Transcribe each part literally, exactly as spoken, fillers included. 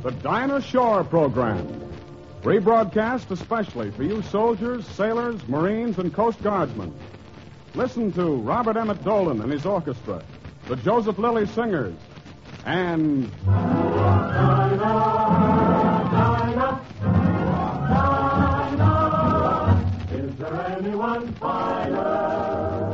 the Dinah Shore program. Rebroadcast especially for you soldiers, sailors, Marines, and Coast Guardsmen. Listen to Robert Emmett Dolan and his orchestra, the Joseph Lilly Singers, and... Dinah, Dinah, Dinah, is there anyone finer?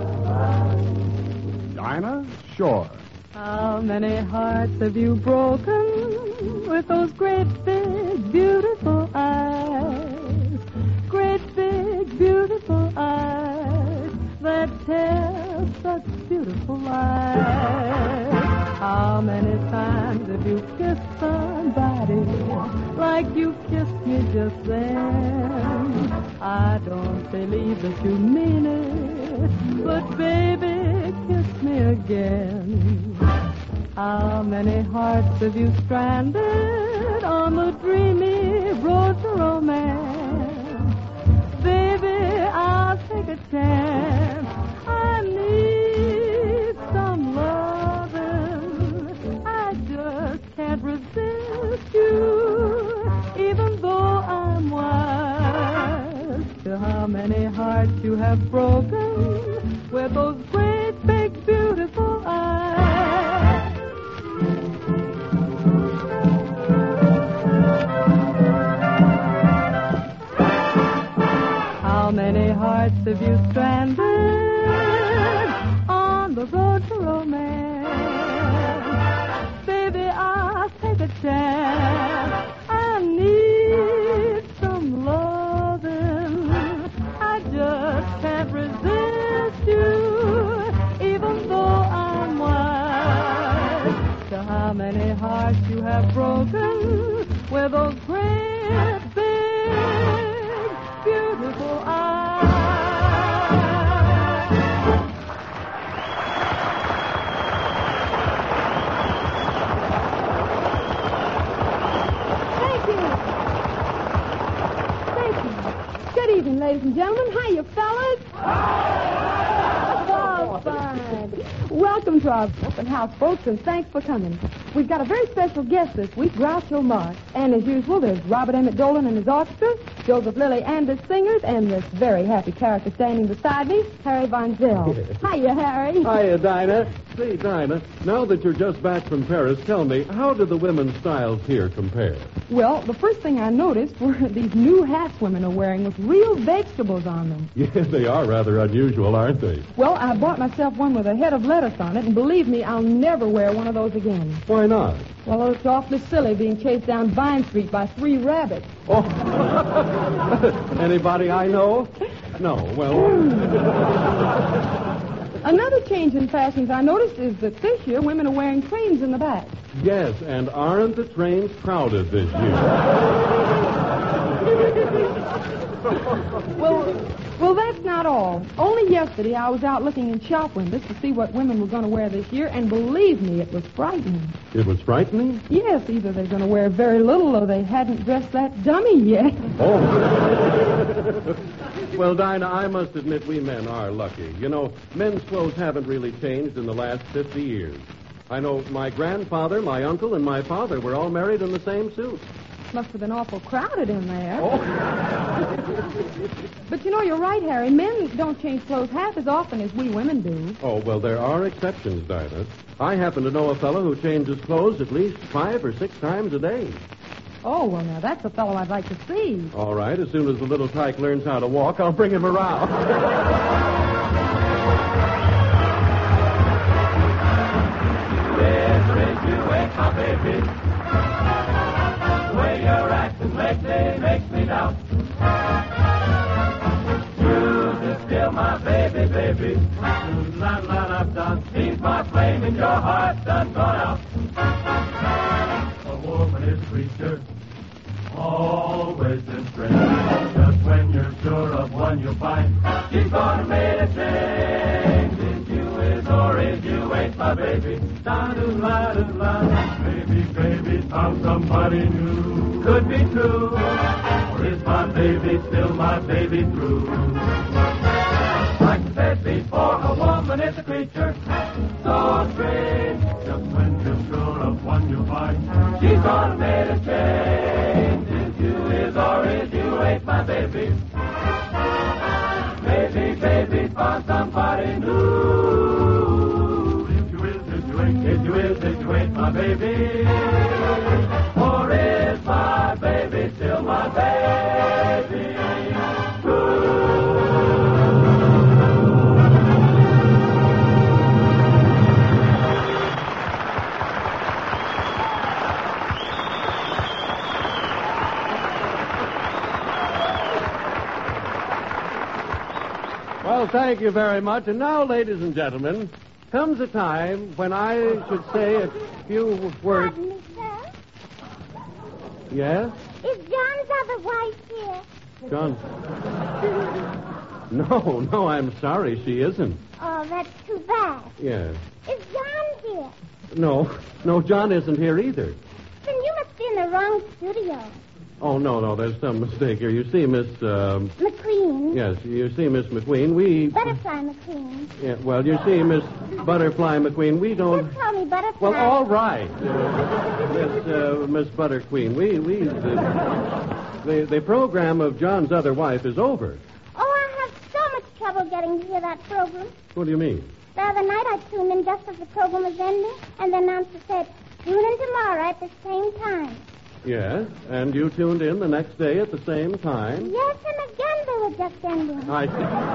Dinah Shore. How many hearts have you broken with those great big beautiful eyes? Great big beautiful eyes that tell such beautiful lies. How many times have you kissed somebody like you kissed me just then? I don't believe that you mean it, but baby, kiss me again. How many hearts have you stranded on the dreamy road to romance? Baby, I'll take a chance. I need some loving. I just can't resist you, even though I'm wise to how many hearts you have broken with those great, big, beautiful eyes. How many hearts have you stranded on the road to romance? Baby, I'll take a chance. I need some loving. I just can't resist you, even though I'm wise to how many hearts you have broken with those great, big, beautiful eyes. Thank you. Thank you. Good evening, ladies and gentlemen. Hiya, fellas. Oh, fine. Welcome to our open house, folks, and thanks for coming. We've got a very special guest this week, Groucho Marx. And as usual, there's Robert Emmett Dolan and his orchestra, Joseph Lilly and his singers, and this very happy character standing beside me, Harry Von Zell. Hiya, Harry. Hiya, Dinah. Say, Dinah, now that you're just back from Paris, tell me, how do the women's styles here compare? Well, the first thing I noticed were these new hats women are wearing with real vegetables on them. Yes, they are rather unusual, aren't they? Well, I bought myself one with a head of lettuce on it, and believe me, I'll never wear one of those again. Why not? Well, it's awfully silly being chased down Vine Street by three rabbits. Oh, anybody I know? No, well... Another change in fashions I noticed is that this year women are wearing trains in the back. Yes, and aren't the trains crowded this year? Well, well, that's not all. Only yesterday I was out looking in shop windows to see what women were going to wear this year, and believe me, it was frightening. It was frightening? Yes, either they're going to wear very little or they hadn't dressed that dummy yet. Oh. Well, Dinah, I must admit we men are lucky. You know, men's clothes haven't really changed in the last fifty years. I know my grandfather, my uncle, and my father were all married in the same suit. Must have been awful crowded in there. Oh. But you know, you're right, Harry. Men don't change clothes half as often as we women do. Oh, well, there are exceptions, Dinah. I happen to know a fellow who changes clothes at least five or six times a day. Oh, well, now, that's a fellow I'd like to see. All right, as soon as the little tyke learns how to walk, I'll bring him around. My baby, the way you're acting lately makes me doubt. Truth is still my baby, baby. La la la la. Seems my flame in your heart done gone out. A woman is a creature, always in strength. Just when you're sure of one you'll find, she's gonna make a change. If you is or if you ain't my baby. Da-do-la-do-la. Baby, baby, found somebody new. Could be true. Or is my baby still my baby true? Like I said before, a woman is a creature so strange. Just when you're sure of one you'll find, she's gonna make a change. await my baby. For is my baby still my baby? Well, thank you very much. And now, ladies and gentlemen, comes a time when I should say a few words. Pardon me, sir. Yes? Is John's other wife here? John? No, no, I'm sorry, she isn't. Oh, that's too bad. Yes. Is John here? No, no, John isn't here either. Then you must be in the wrong studio. Oh, no, no, there's some mistake here. You see, Miss, um... McQueen. Yes, you see, Miss McQueen, we... Butterfly McQueen. Yeah, well, you see, Miss Butterfly McQueen, we don't... Just call me Butterfly. Well, all right. Uh, Miss, uh, Miss Butter Queen, we, we, the, the, the program of John's other wife is over. Oh, I have so much trouble getting to hear that program. What do you mean? The other night I tuned in just as the program was ending, and the announcer said, tune in tomorrow at the same time. Yes, and you tuned in the next day at the same time? Yes, and again they were just ending. I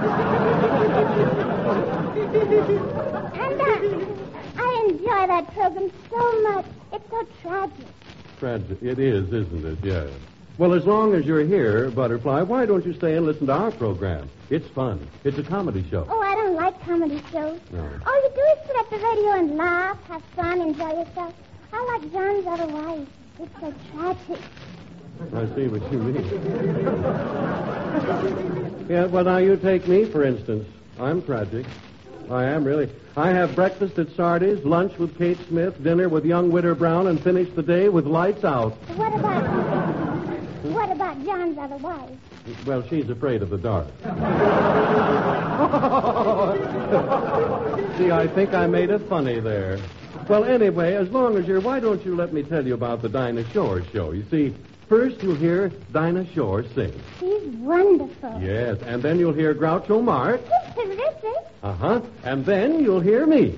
see. And uh, I enjoy that program so much. It's so tragic. Tragic. It is, isn't it? Yes. Well, as long as you're here, Butterfly, why don't you stay and listen to our program? It's fun. It's a comedy show. Oh, I don't like comedy shows. No. All you do is sit at the radio and laugh, have fun, enjoy yourself. I like John's other wife. It's so tragic. I see what you mean. Yeah, well, now you take me, for instance. I'm tragic. I am, really. I have breakfast at Sardi's, lunch with Kate Smith, dinner with young Witter Brown, and finish the day with lights out. What about... What about John's other wife? Well, she's afraid of the dark. See, I think I made it funny there. Well, anyway, as long as you're... Why don't you let me tell you about the Dinah Shore show? You see, first you'll hear Dinah Shore sing. She's wonderful. Yes, and then you'll hear Groucho Marx. It's terrific. Uh-huh. And then you'll hear me.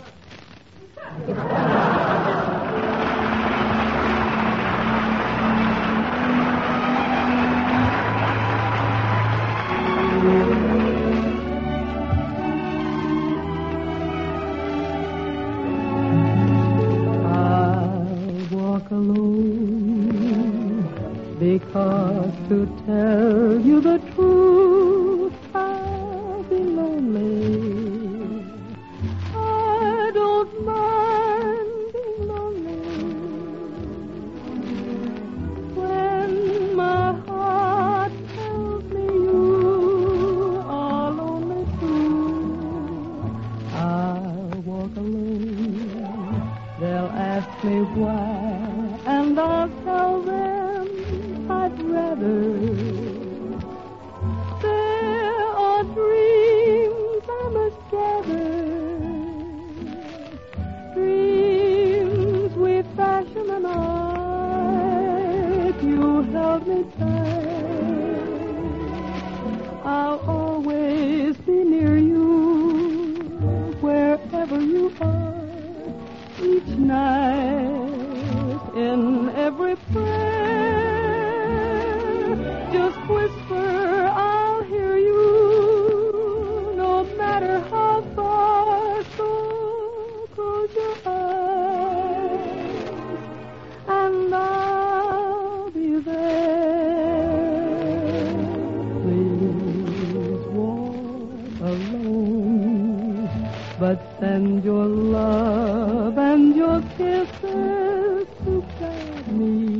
Because to tell you the truth, I'll be lonely. I don't mind being lonely. When my heart tells me you are lonely too, I'll walk alone. They'll ask me why, and I'll tell them I'd rather. There are dreams I must gather, dreams we fashion the night. You held me tight. I'll always be near you, wherever you are, each night, in every prayer. Just whisper, I'll hear you, no matter how far. So close your eyes, and I'll be there. Please walk alone, but send your love and your kisses to guide me.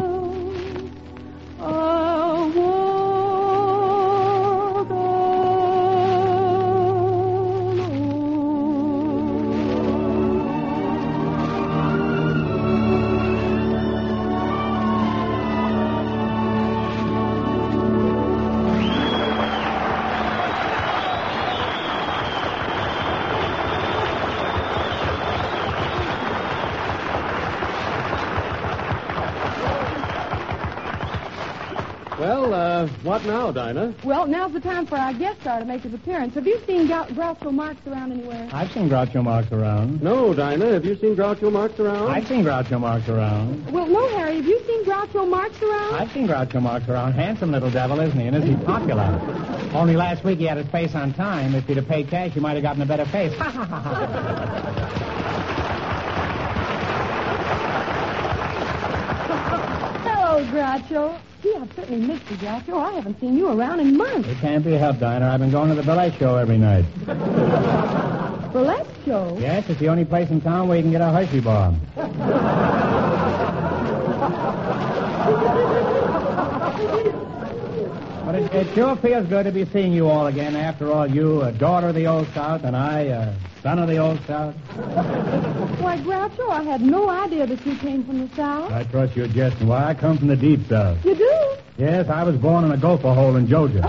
I'll walk Uh, what now, Dinah? Well, now's the time for our guest star to make his appearance. Have you seen Gou- Groucho Marx around anywhere? I've seen Groucho Marx around. No, Dinah. Have you seen Groucho Marx around? I've seen Groucho Marx around. Well, no, Harry. Have you seen Groucho Marx around? I've seen Groucho Marx around. Handsome little devil, isn't he? And isn't he popular? Only last week he had his face on time. If he'd have paid cash, he might have gotten a better face. Ha, ha, ha, ha. Hello, Groucho. Gee, I've certainly missed you, Groucho. I haven't seen you around in months. It can't be helped, Dinah. I've been going to the ballet show every night. Burlesque show? Yes, it's the only place in town where you can get a Hershey bar. But it, it sure feels good to be seeing you all again. After all, you, a daughter of the Old South, and I, a son of the Old South. Why, Groucho, I had no idea that you came from the South. I trust you're jesting. Why, I come from the deep South. You do? Yes, I was born in a gopher hole in Georgia.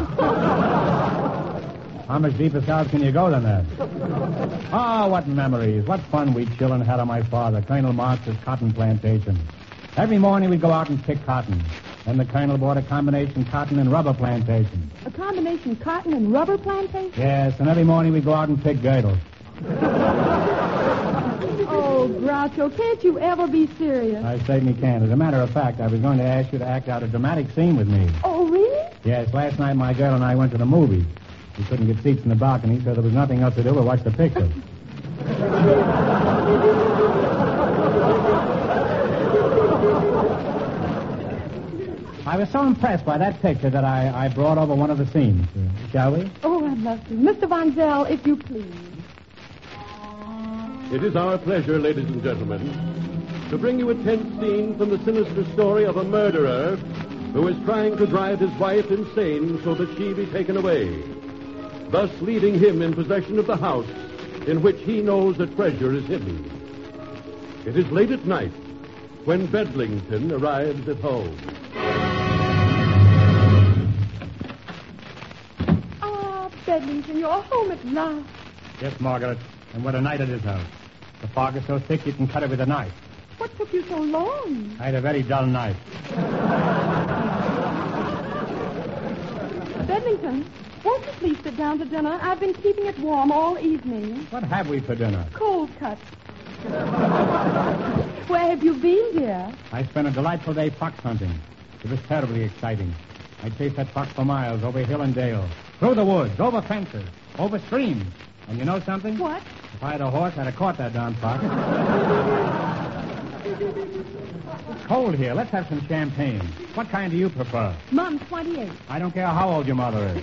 How much deeper south can you go than that? Oh, what memories. What fun we children had on my father, Colonel Marx's cotton plantation. Every morning we'd go out and pick cotton. Then the Colonel bought a combination cotton and rubber plantation. A combination cotton and rubber plantation? Yes, and every morning we'd go out and pick girdles. Oh, Groucho, can't you ever be serious? I certainly can. As a matter of fact, I was going to ask you to act out a dramatic scene with me. Oh, really? Yes, last night my girl and I went to the movies. We couldn't get seats in the balcony, so there was nothing else to do but watch the picture. I was so impressed by that picture that I, I brought over one of the scenes. Uh, shall we? Oh, I'd love to. Mister Von Zell, if you please. It is our pleasure, ladies and gentlemen, to bring you a tense scene from the sinister story of a murderer who is trying to drive his wife insane so that she be taken away, thus leaving him in possession of the house in which he knows a treasure is hidden. It is late at night when Bedlington arrives at home. Ah, Bedlington, you're home at last. Yes, Margaret. And what a night it is out. The fog is so thick you can cut it with a knife. What took you so long? I had a very dull night. Bedlington, won't you please sit down to dinner? I've been keeping it warm all evening. What have we for dinner? Cold cuts. Where have you been, dear? I spent a delightful day fox hunting. It was terribly exciting. I chased that fox for miles, over hill and dale, through the woods, over fences, over streams. And you know something? What? If I had a horse, I'd have caught that darn fox. It's cold here. Let's have some champagne. What kind do you prefer? Mom, twenty-eight. I don't care how old your mother is.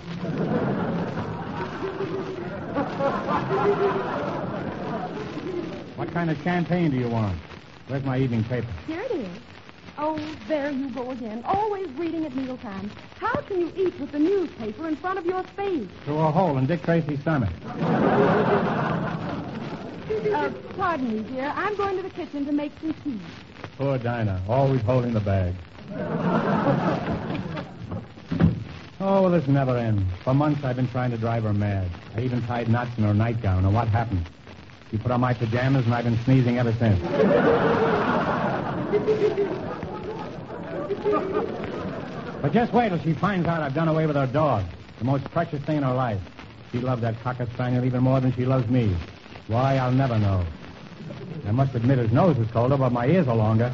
What kind of champagne do you want? Where's my evening paper? Here it is. Oh, there you go again. Always reading at mealtime. How can you eat with the newspaper in front of your face? Through a hole in Dick Tracy's stomach. Uh, pardon me, dear. I'm going to the kitchen to make some tea. Poor Dinah, always holding the bag. Oh, well, this never ends. For months I've been trying to drive her mad. I even tied knots in her nightgown, and what happened? She put on my pajamas, and I've been sneezing ever since. But just wait till she finds out I've done away with her dog, the most precious thing in her life. She loves that cocker spaniel even more than she loves me. Why, I'll never know. I must admit his nose is colder, but my ears are longer.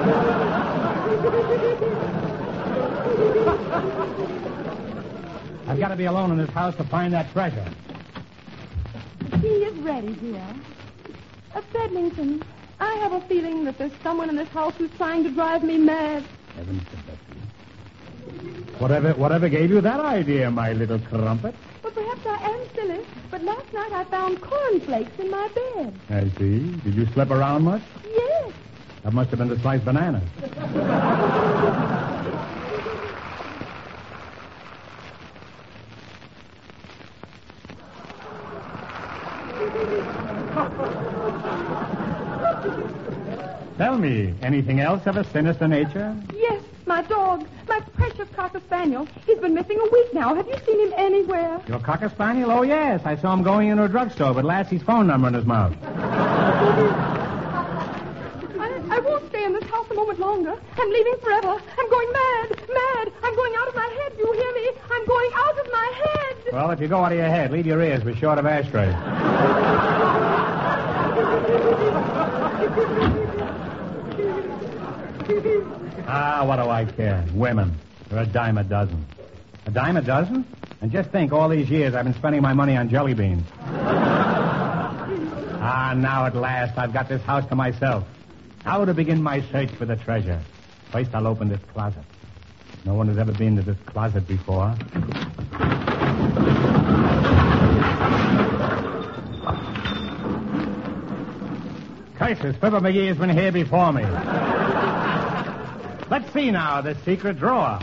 I've got to be alone in this house to find that treasure. Tea is ready, dear. Uh, Bedlington, I have a feeling that there's someone in this house who's trying to drive me mad. Heavens to Betsy. Whatever, whatever gave you that idea, my little crumpet? Well, perhaps I am silly, but last night I found cornflakes in my bed. I see. Did you slip around much? Yes. That must have been the sliced banana. Tell me, anything else of a sinister nature? Yes, my dog, my precious cocker spaniel. He's been missing a week now. Have you seen him anywhere? Your cocker spaniel? Oh, yes. I saw him going into a drugstore with Lassie's phone number in his mouth. I, I won't stay in this house a moment moment longer. I'm leaving forever. I'm going mad, mad. I'm going out of my head. You hear me? I'm going out of my head. Well, if you go out of your head, leave your ears. We're short of ashtrays. Ah, what do I care? Women. They're a dime a dozen. A dime a dozen? And just think, all these years I've been spending my money on jelly beans. Ah, now at last I've got this house to myself. How to begin my search for the treasure? First I'll open this closet. No one has ever been to this closet before. Curses, Fibber McGee has been here before me. Let's see now, the secret drawer.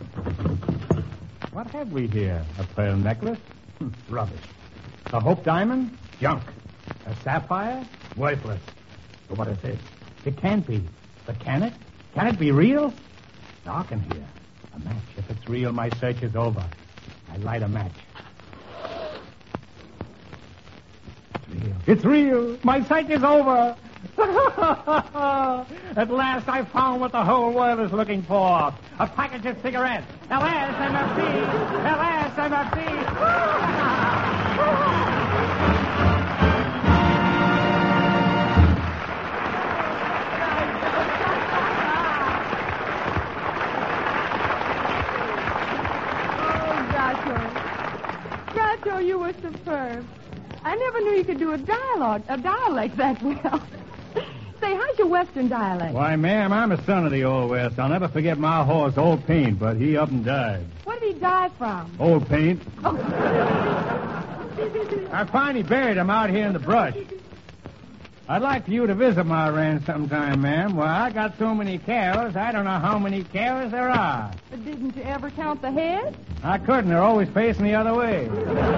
What have we here? A pearl necklace? Hm, rubbish. A hope diamond? Junk. A sapphire? Worthless. But what is this? It can't be. But can it? Can it be real? Dark in here. A match. If it's real, my search is over. I light a match. It's real. It's real. My search is over. At last I found what the whole world is looking for. A package of cigarettes. L S M F C. L S M F C. Groucho, you were superb. I never knew you could do a dialogue, a dialect that well. Say, how's your Western dialect? Why, ma'am, I'm a son of the Old West. I'll never forget my horse, Old Paint, but he up and died. What did he die from? Old Paint. Oh. I finally buried him out here in the brush. I'd like for you to visit my ranch sometime, ma'am. Well, I got so many cows, I don't know how many cows there are. But didn't you ever count the heads? I couldn't. They're always facing the other way.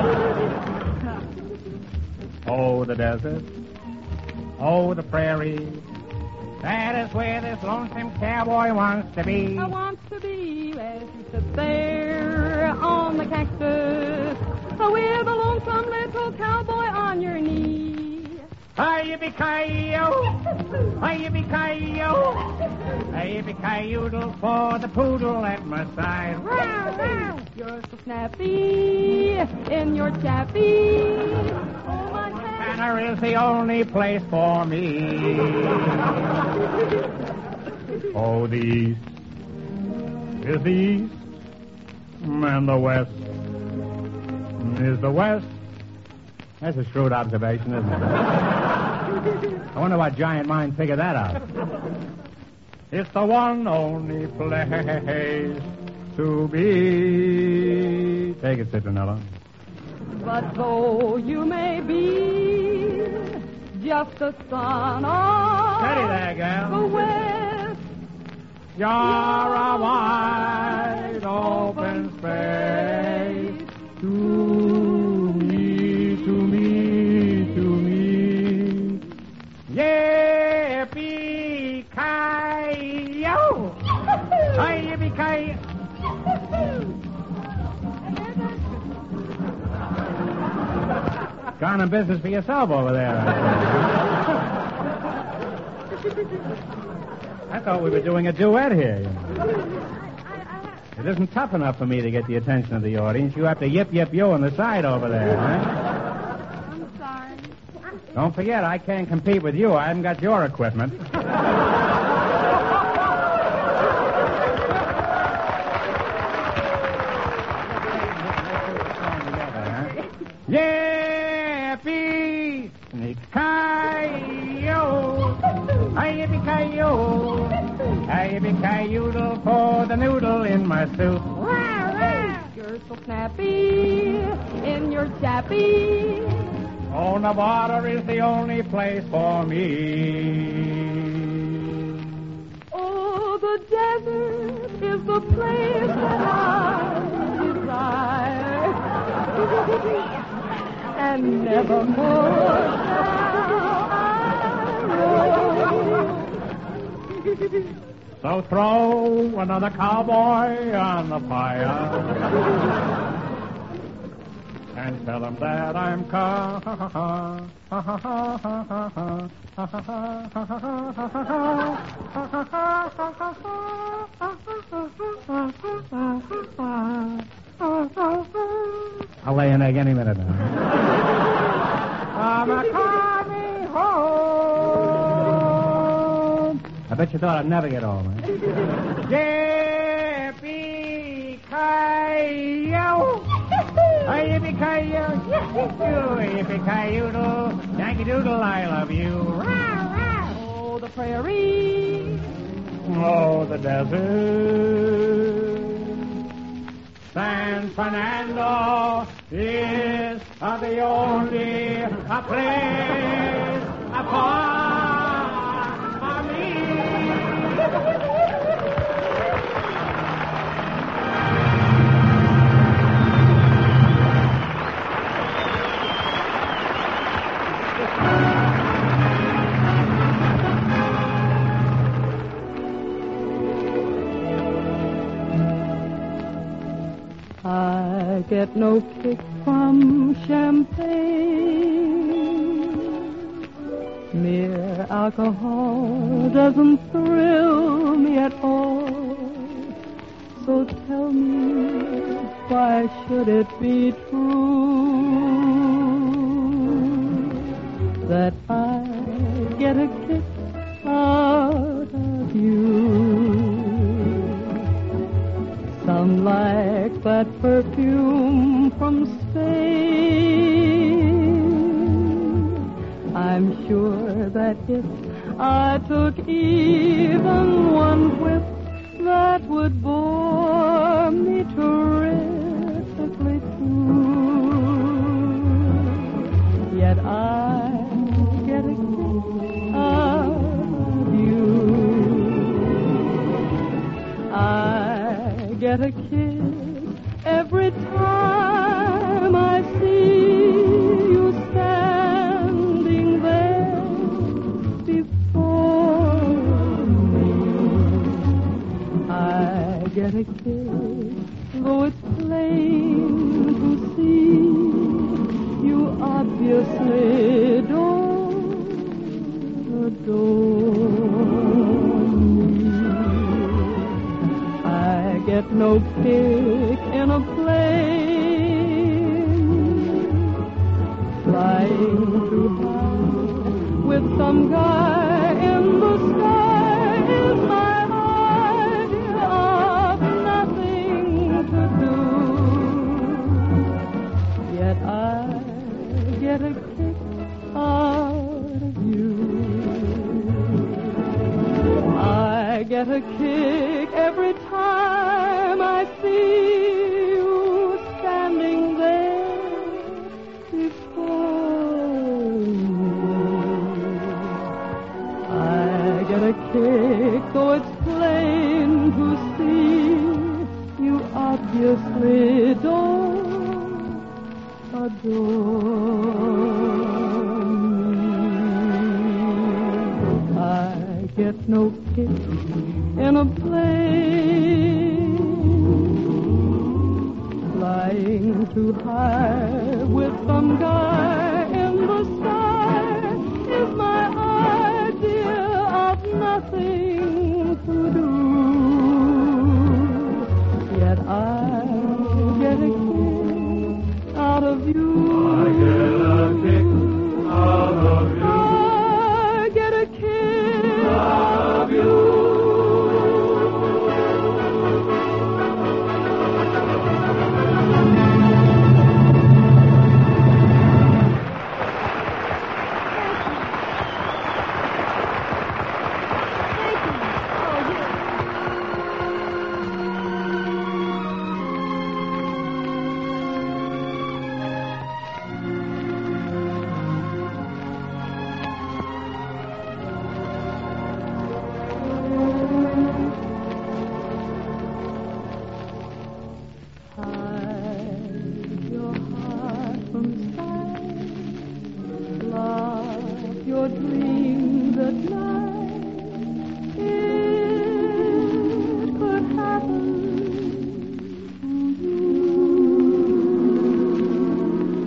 Oh, the desert. Oh, the prairie. That is where this lonesome cowboy wants to be. I want to be as you sit there on the cactus with a lonesome little cowboy on your knee. Hi-yi-bi-ki-yo, hi-yi-bi-ki-yo, hi-yi-bi-ki-yoodle for the poodle at my side. You're so snappy in your chappy. Oh, my Montana is the only place for me. Oh, the east is the east, and the west is the west. That's a shrewd observation, isn't it? I wonder what giant mind figured that out. It's the one only place to be. Take it, Citronella. But though you may be just a son of Steady there, gal. the West, You're a wide open space to me, to me, to me. Yippee-ki-yo! Hi-yippee-ki-yo! Gone in business for yourself over there. I thought we were doing a duet here. You know. It isn't tough enough for me to get the attention of the audience. You have to yip, yip, yo on the side over there, huh? I'm sorry. Don't forget, I can't compete with you. I haven't got your equipment. Yippee! Ki-yo! Hi-yippee-ki-yo! Hi-yippee-ki-yoodle for the noodle in my soup. You're so snappy in your chappy. Oh, Nevada is the only place for me. Oh, the desert is the place that I desire. And nevermore shall I roam. So throw another cowboy on the fire. and tell them that I'm coming. I'll lay an egg any minute now. I'm a coming home. I bet you thought I'd never get home, huh? Yippee-ki-yo! Yippee-ki-yo! Yippee-ki-yoodle! Yankee-doodle, I love you. Oh, the prairie. Oh, the desert. San Fernando is uh, the only uh, place for me. I get no kick from champagne. Mere alcohol doesn't thrill me at all. So tell me, why should it be true that I get a kick out of you? Some like that perfume from Spain. I'm sure that if I took even one whiff, that would bore me terrifically too. Yet I get a kick out of you. I get a kick every time I see you standing there before me. I get a kick, though it's plain to see you obviously don't adore me. I get no kick in a plane, flying too high with some guy in the sky is my idea of nothing to do. Yet I get a kick out of you. I get a kick every time I see you standing there before me. I get a kick, though it's plain to see you obviously don't adore me. I get no kick in a plane, flying too high with some guy in the sky is my idea of nothing to do. Yet I get a kick out of you. I get a kick out of you. I get a kick Out of you. Hide your heart from sight. Lock your dreams at night. It could happen to you.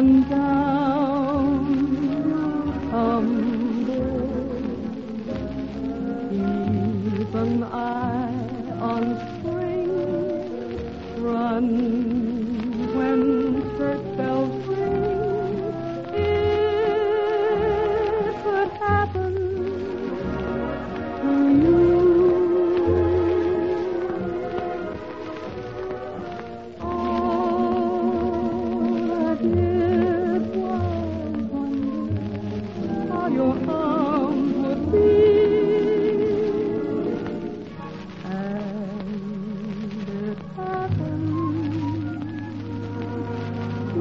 run down, tumble. Keep an eye on spring, run when church bells ring. It could happen to you. Your arms would be, and it happened to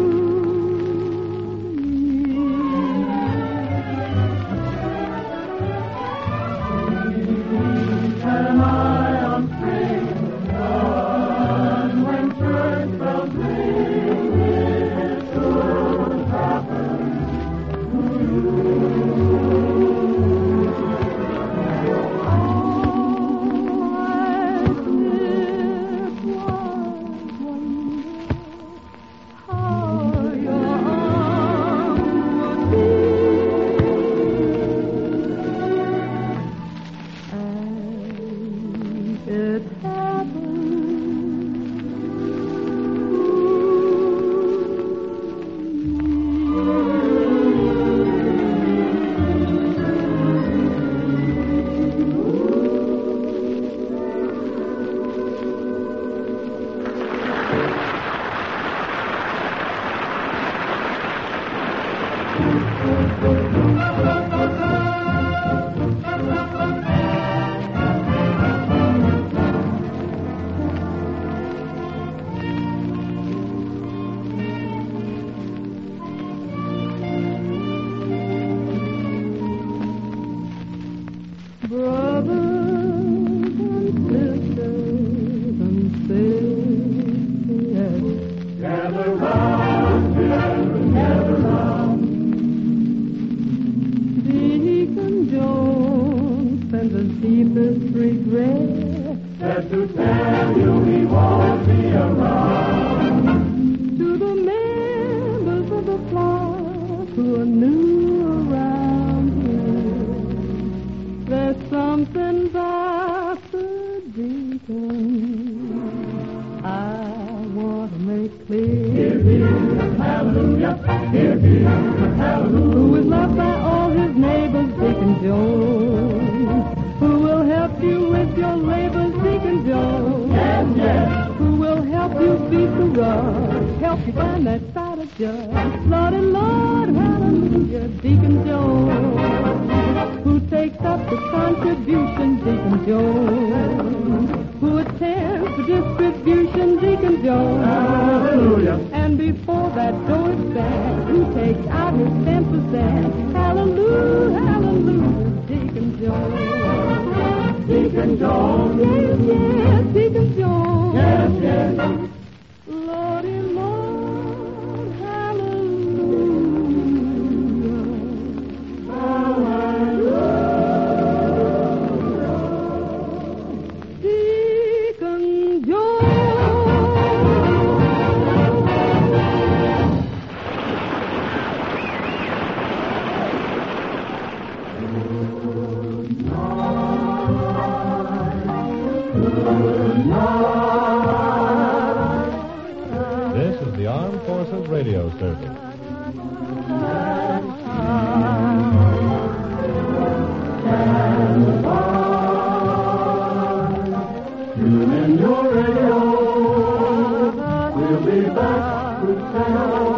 me. An eye on spring, run when church bells ring. It could happen to you. It deepest regret Said to tell you he won't be around. to the members of the flock who are new around here. There's something about the deacon I want to make clear. Here he is, hallelujah. Here he is, hallelujah. Who is loved by all his neighbors, Deacon Jones. Who will help you with your labors, Deacon Jones? Yes, yes. Who will help you beat the rush, help you find that side of judge. Lord and Lord, hallelujah, Deacon Jones. Who takes up the contribution, Deacon Jones. Who attends the distribution, Deacon Jones. Hallelujah. And before that door is stands, who takes out his ten percent? Hallelujah, hallelujah, Deacon Jones. Deacon Jones. Yes, yes, Deacon Jones. Yes, yes. Lordy, Lord, hallelujah. Hallelujah. Deacon This is the Armed Forces Radio Service. Tune in your radio. We'll be back to tell